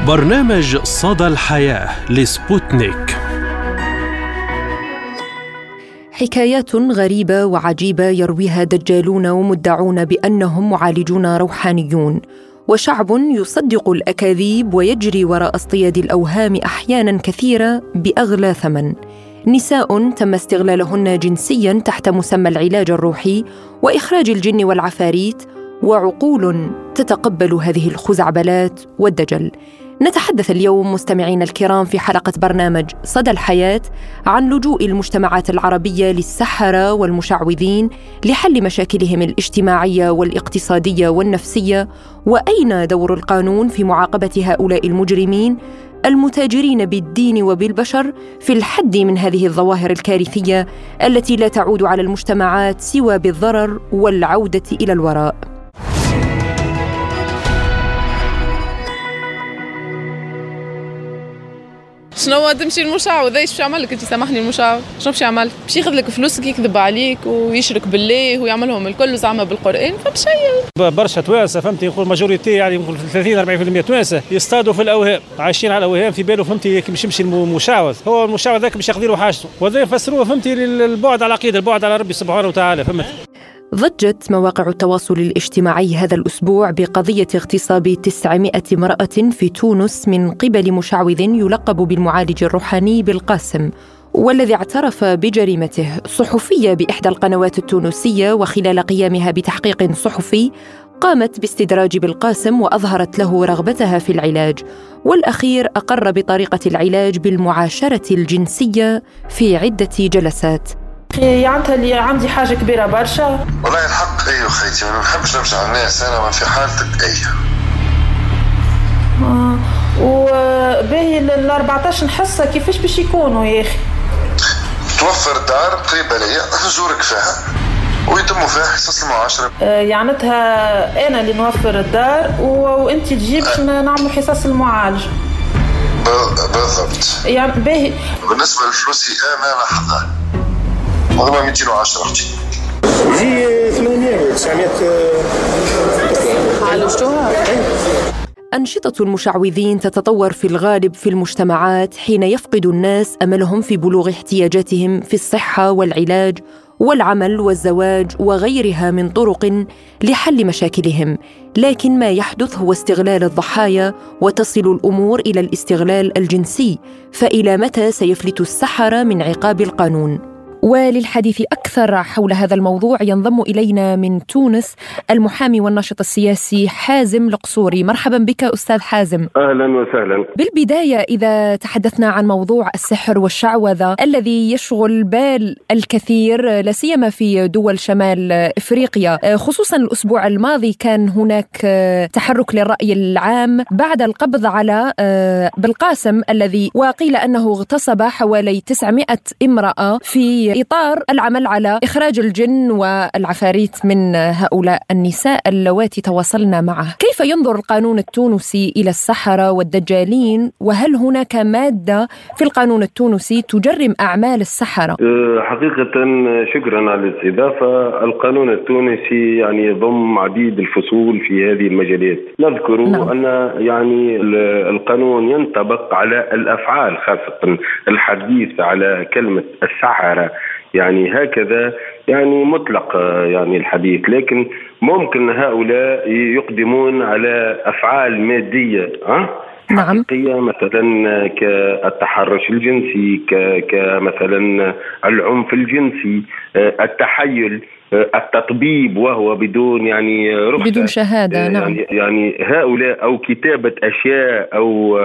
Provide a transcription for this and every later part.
برنامج صدى الحياة لسبوتنيك. حكايات غريبة وعجيبة يرويها دجالون ومدعون بأنهم معالجون روحانيون، وشعب يصدق الأكاذيب ويجري وراء اصطياد الأوهام أحياناً كثيرة بأغلى ثمن. نساء تم استغلالهن جنسياً تحت مسمى العلاج الروحي وإخراج الجن والعفاريت، وعقول تتقبل هذه الخزعبلات والدجل. نتحدث اليوم مستمعينا الكرام في حلقة برنامج صدى الحياة عن لجوء المجتمعات العربية للسحرة والمشعوذين لحل مشاكلهم الاجتماعية والاقتصادية والنفسية، وأين دور القانون في معاقبة هؤلاء المجرمين المتاجرين بالدين وبالبشر في الحد من هذه الظواهر الكارثية التي لا تعود على المجتمعات سوى بالضرر والعودة إلى الوراء. شنو تمشي المشعوذ؟ ايش عمل لك انت؟ سامحني، المشعوذ شنو باش يعمل؟ باش ياخذ لك فلوسك، يكذب عليك ويشرك بالله ويعملهم الكل وزعما بالقران، فبشيء برشا توانسه فهمتي، نقول ماجوريتي يعني نقول 30-40% توانسه يصطادوا في الاوهام، عايشين على الاوهام، في باله فهمتي كي باش يمشي المشعوذ، هو المشعوذ ذاك باش ياخذ له حاجته، وهذا يفسروه فهمتي للبعد على العقيده، البعد على ربي سبحانه وتعالى. فهمت؟ ضجت مواقع التواصل الاجتماعي هذا الأسبوع بقضية اغتصاب 900 امرأة في تونس من قبل مشعوذ يلقب بالمعالج الروحاني بالقاسم، والذي اعترف بجريمته. صحفية بإحدى القنوات التونسية وخلال قيامها بتحقيق صحفي قامت باستدراج بالقاسم وأظهرت له رغبتها في العلاج، والأخير أقر بطريقة العلاج بالمعاشرة الجنسية في عدة جلسات. يعنتها اللي عندي حاجة كبيرة برشا. والله الحق أيوة خيتي، ما نحبش نمشي على الناس، أنا ما في حالتك أيوة. وباهي 14 حصة كيفاش باش يكونوا يا أخي؟ توفر دار قريبة ليا نزورك فيها ويتم فيها حصص المعاشرة. يعنتها أنا اللي نوفر الدار وأنت تجيب نعمل حصص المعالج. بالضبط. يعني باهي. بالنسبة لفلوسي أنا لحظة هذا 210 أختي. يجي 800 و 900 عالجتوها. أنشطة المشعوذين تتطور في الغالب في المجتمعات حين يفقد الناس أملهم في بلوغ احتياجاتهم في الصحة والعلاج والعمل والزواج وغيرها من طرق لحل مشاكلهم، لكن ما يحدث هو استغلال الضحايا وتصل الأمور إلى الاستغلال الجنسي. فإلى متى سيفلت السحرة من عقاب القانون؟ وللحديث أكثر حول هذا الموضوع ينضم إلينا من تونس المحامي والناشط السياسي حازم القصوري. مرحبا بك أستاذ حازم. أهلا وسهلا. بالبداية إذا تحدثنا عن موضوع السحر والشعوذة الذي يشغل بال الكثير لا سيما في دول شمال إفريقيا، خصوصا الأسبوع الماضي كان هناك تحرك للرأي العام بعد القبض على بالقاسم الذي وقيل أنه اغتصب حوالي 900 امرأة في إطار العمل على إخراج الجن والعفاريت من هؤلاء النساء اللواتي تواصلنا معه. كيف ينظر القانون التونسي إلى السحرة والدجالين؟ وهل هناك مادة في القانون التونسي تجرم أعمال السحرة؟ حقيقة شكرا على الاستضافة. القانون التونسي يعني يضم عديد الفصول في هذه المجالات. نذكر أن يعني القانون ينطبق على الأفعال، خاصة الحديث على كلمة السحرة يعني هكذا يعني مطلق يعني الحديث، لكن ممكن هؤلاء يقدمون على أفعال مادية حقيقية، مثلا كالتحرش الجنسي، كمثلا العنف الجنسي، التحيل، التطبيب وهو بدون يعني رخصة، بدون شهادة. نعم. يعني هؤلاء أو كتابة أشياء أو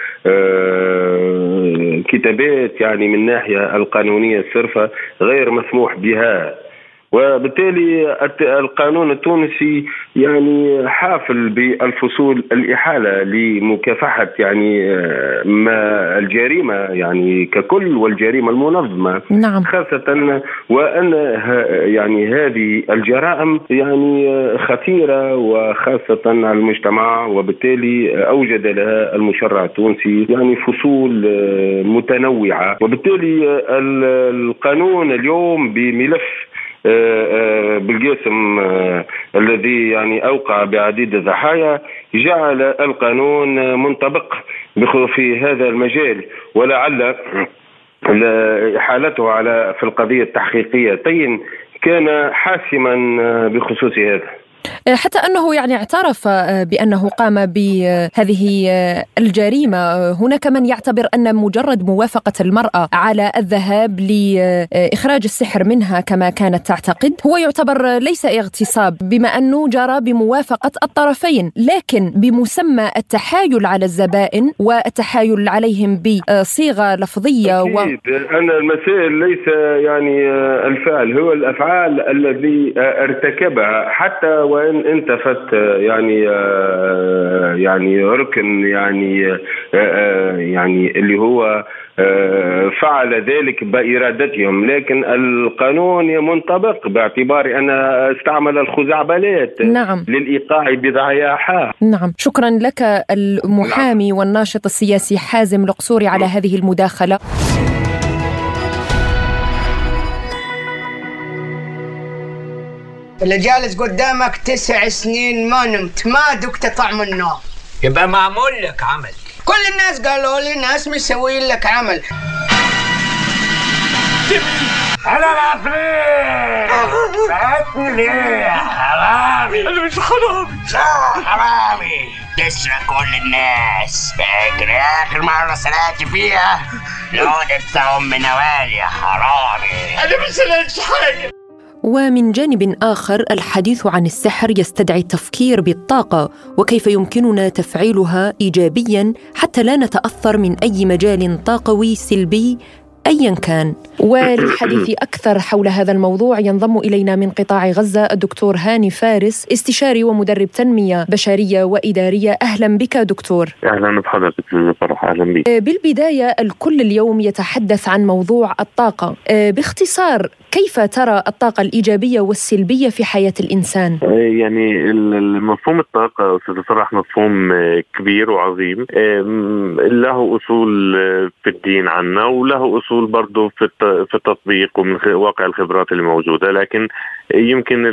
كتابات يعني من ناحية القانونية الصرفة غير مسموح بها. وبالتالي القانون التونسي يعني حافل بالفصول الإحالة لمكافحة يعني ما الجريمة يعني ككل والجريمة المنظمة. نعم. خاصة وأن يعني هذه الجرائم يعني خطيرة وخاصة على المجتمع، وبالتالي أوجد لها المشرع التونسي يعني فصول متنوعة. وبالتالي القانون اليوم بملف بالقاسم الذي يعني أوقع بعديد الضحايا جعل القانون منطبق في هذا المجال، ولعل حالته في القضية التحقيقية كان حاسما بخصوص هذا، حتى أنه يعني اعترف بأنه قام بهذه الجريمة. هناك من يعتبر أن مجرد موافقة المرأة على الذهاب لإخراج السحر منها كما كانت تعتقد هو يعتبر ليس اغتصاب، بما أنه جرى بموافقة الطرفين، لكن بمسمى التحايل على الزبائن والتحايل عليهم بصيغة لفظية. أكيد أن المسائل ليس يعني الفعل، هو الأفعال الذي ارتكبها، حتى وإن انتفت يعني ركن يعني اللي هو فعل ذلك بإرادتهم، لكن القانون منطبق باعتبار أن استعمل الخزعبلات نعم. للإيقاع بضحاياها. نعم، شكرا لك المحامي والناشط السياسي حازم القصوري على هذه المداخلة. اللي جالس قدامك 9 سنين ما نمت، ما دقت طعم النوم، يبقى معمول لك عمل. كل الناس قالوا لي ناس مسوين لك عمل. انا العفريت بعتني ليه حرامي؟ انا مش حرامي. لا حرامي تسرق كل الناس. فاكر اخر مرة سرقت فيها لو تدفعهم من نوال يا حرامي؟ انا مش سرقتش حاجة. ومن جانب آخر الحديث عن السحر يستدعي التفكير بالطاقة وكيف يمكننا تفعيلها إيجابياً حتى لا نتأثر من أي مجال طاقوي سلبي أياً كان. وللحديث أكثر حول هذا الموضوع ينضم إلينا من قطاع غزة الدكتور هاني فارس، استشاري ومدرب تنمية بشرية وإدارية. أهلاً بك دكتور. أهلاً بحضرتك فرح. أهلاً بك. بالبداية الكل اليوم يتحدث عن موضوع الطاقة، باختصار كيف ترى الطاقة الإيجابية والسلبية في حياة الإنسان؟ يعني المفهوم الطاقة أستاذ فرح مفهوم كبير وعظيم، له أصول في الدين عنا وله أصول برضو في التطبيق ومن واقع الخبرات اللي موجودة، لكن يمكن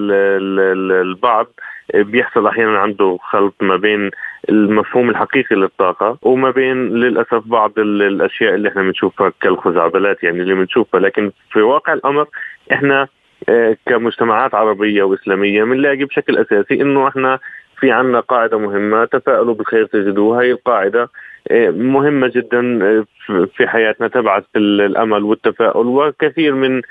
البعض بيحصل أحيانا عنده خلط ما بين المفهوم الحقيقي للطاقة وما بين للأسف بعض الأشياء اللي احنا بنشوفها كالخزعبلات يعني اللي بنشوفها. لكن في واقع الأمر احنا كمجتمعات عربية وإسلامية بنلاقي بشكل أساسي إنه احنا في عنا قاعدة مهمة، تفاءلوا بالخير تجدوه. هاي القاعدة مهمة جدا في حياتنا، تبعث الأمل والتفاؤل، وكثير من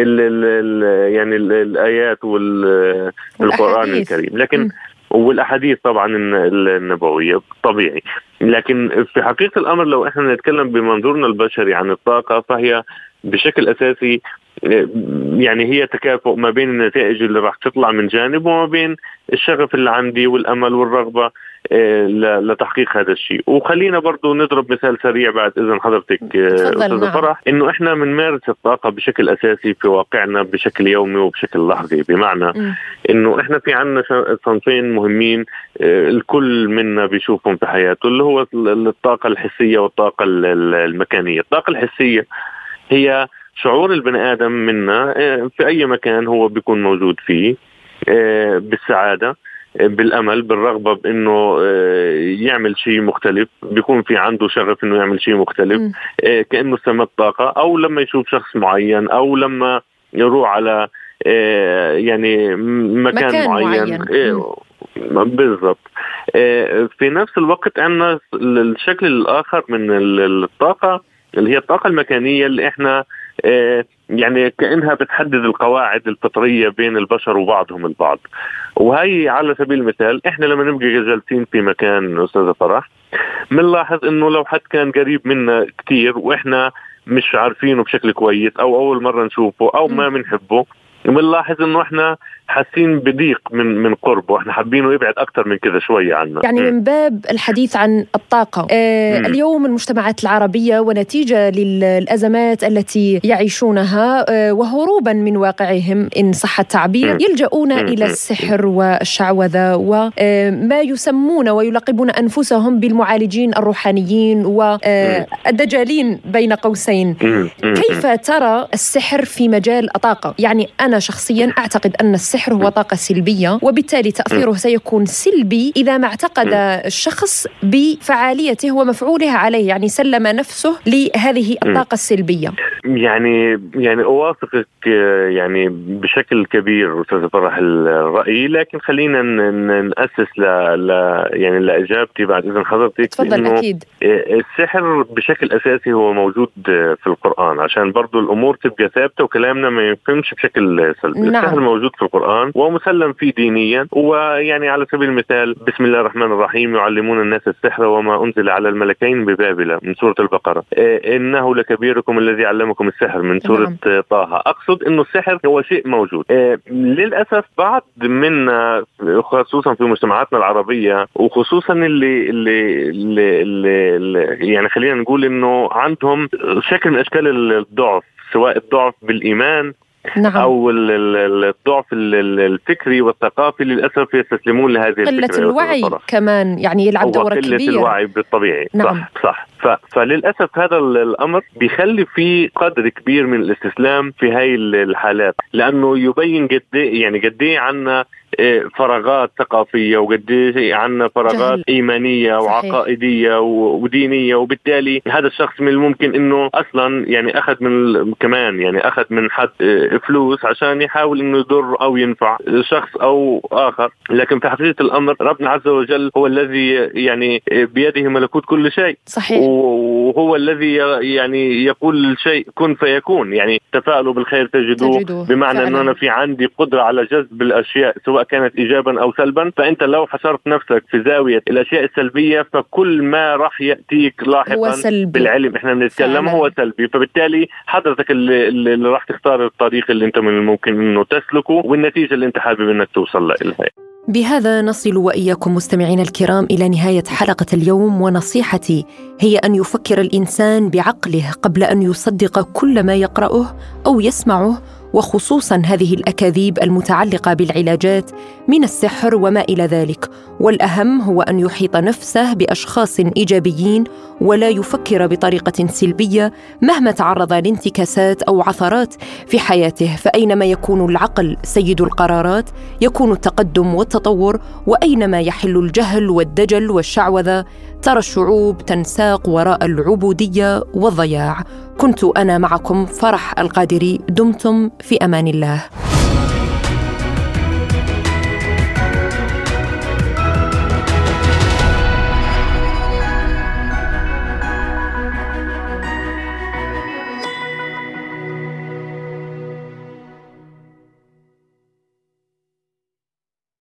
يعني الآيات والقرآن الكريم، لكن والأحاديث طبعا النبوية طبيعي. لكن في حقيقة الأمر لو احنا نتكلم بمنظورنا البشري عن الطاقة، فهي بشكل أساسي يعني هي تكافؤ ما بين النتائج اللي راح تطلع من جانب وما بين الشغف اللي عندي والأمل والرغبة لتحقيق هذا الشيء. وخلينا برضو نضرب مثال سريع بعد إذن حضرتك أستاذ فرح، إنه إحنا بنمارس الطاقة بشكل أساسي في واقعنا بشكل يومي وبشكل لحظي، بمعنى إنه إحنا في عنا صنفين مهمين الكل منا بيشوفهم في حياته، اللي هو الطاقة الحسية والطاقة المكانية. الطاقة الحسية هي شعور البني آدم منا في أي مكان هو بيكون موجود فيه بالسعادة، بالأمل، بالرغبة بأنه يعمل شيء مختلف، بيكون في عنده شغف أنه يعمل شيء مختلف كأنه استمد طاقة، أو لما يشوف شخص معين، أو لما يروح على يعني مكان معين. بالضبط. في نفس الوقت عندنا الشكل الآخر من الطاقة اللي هي الطاقة المكانية، اللي احنا يعني كأنها بتحدد القواعد الفطرية بين البشر وبعضهم البعض. وهي على سبيل المثال احنا لما نبقى جالسين في مكان أستاذ فرح بنلاحظ انه لو حد كان قريب منا كتير واحنا مش عارفينه بشكل كويس، او اول مرة نشوفه، او ما بنحبه، بنلاحظ انه احنا حاسين بضيق من قربه، احنا حابينه يبعد اكثر من كذا شويه عنا. يعني من باب الحديث عن الطاقه، اليوم المجتمعات العربيه ونتيجه للازمات التي يعيشونها وهروبا من واقعهم ان صح التعبير، يلجؤون الى السحر والشعوذه وما يسمون ويلقبون انفسهم بالمعالجين الروحانيين والدجالين بين قوسين. كيف ترى السحر في مجال الطاقه؟ يعني انا شخصيا اعتقد ان السحر هو طاقه سلبيه، وبالتالي تاثيره سيكون سلبي اذا ما اعتقد الشخص بفعاليته ومفعوله عليه، يعني سلم نفسه لهذه الطاقه السلبيه. يعني اوافقك يعني بشكل كبير استاذ فرح الراي، لكن خلينا ناسس يعني لاجابتي بعد اذن حضرتك. تفضل. اكيد السحر بشكل اساسي هو موجود في القران عشان برضو الامور تبقى ثابته وكلامنا ما يفهمش بشكل سلبي. نعم. السحر موجود في القران ومسلم فيه دينيا، ويعني على سبيل المثال بسم الله الرحمن الرحيم يعلمون الناس السحر وما انزل على الملكين ببابل من سوره البقره، انه لكبيركم الذي علمكم السحر من سوره طه. اقصد انه السحر هو شيء موجود. للاسف بعض منا خصوصا في مجتمعاتنا العربيه وخصوصا اللي يعني خلينا نقول انه عندهم شكل من اشكال الضعف، سواء الضعف بالايمان نعم. أو الضعف الفكري والثقافي، للأسف يستسلمون لهذه الفكرة. قلة الوعي كمان يعني يلعب دور كبير. قلة الوعي بالطبيعي. نعم. صح. فللأسف هذا الأمر بيخلي في قدر كبير من الاستسلام في هاي الحالات، لأنه يبين قد ايه عنا فراغات ثقافية وقد عنا فراغات إيمانية وعقائدية ودينية، وبالتالي هذا الشخص من الممكن إنه أصلا يعني أخذ من حد فلوس عشان يحاول إنه يضر أو ينفع شخص أو آخر. لكن في حقيقة الأمر ربنا عز وجل هو الذي يعني بيده ملكوت كل شيء. صحيح. وهو الذي يعني يقول الشيء كن فيكون، يعني تفاءلوا بالخير تجدوه. بمعنى أنه أنا في عندي قدرة على جذب الأشياء سواء كانت إيجابا أو سلبا، فأنت لو حشرت نفسك في زاوية الأشياء السلبية فكل ما راح يأتيك لاحقا بالعلم إحنا بنتكلم هو سلبي. فبالتالي حضرتك اللي راح تختار الطريق اللي أنت من الممكن إنه تسلكه والنتيجة اللي أنت حابب إنك توصل لها. بهذا نصل وإياكم مستمعينا الكرام إلى نهاية حلقة اليوم، ونصيحتي هي أن يفكر الإنسان بعقله قبل أن يصدق كل ما يقرأه أو يسمعه، وخصوصاً هذه الأكاذيب المتعلقة بالعلاجات من السحر وما إلى ذلك. والأهم هو أن يحيط نفسه بأشخاص إيجابيين ولا يفكر بطريقة سلبية مهما تعرض لانتكاسات أو عثرات في حياته. فأينما يكون العقل سيد القرارات يكون التقدم والتطور، وأينما يحل الجهل والدجل والشعوذة ترى الشعوب تنساق وراء العبودية والضياع. كنت أنا معكم فرح القادري، دمتم في أمان الله.